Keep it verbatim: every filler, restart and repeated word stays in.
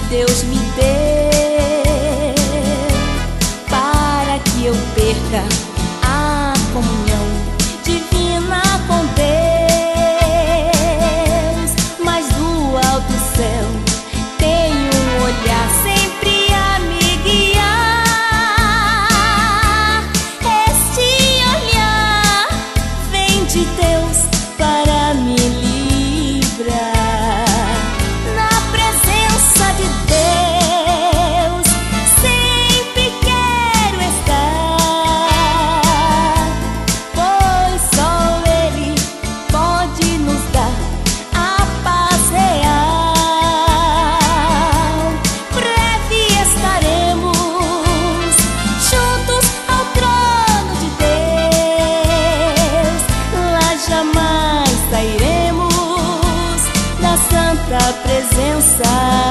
Deus me deu, para que eu perca a comunhão divina com Deus. Mas do alto céu tem um olhar sempre a me guiar. Este olhar vem de Deus para me livrar. Na presença de Deus sempre quero estar, pois só Ele pode nos dar a paz real. Breve estaremos juntos ao trono de Deus. Lá jamais sairemos da santa presença.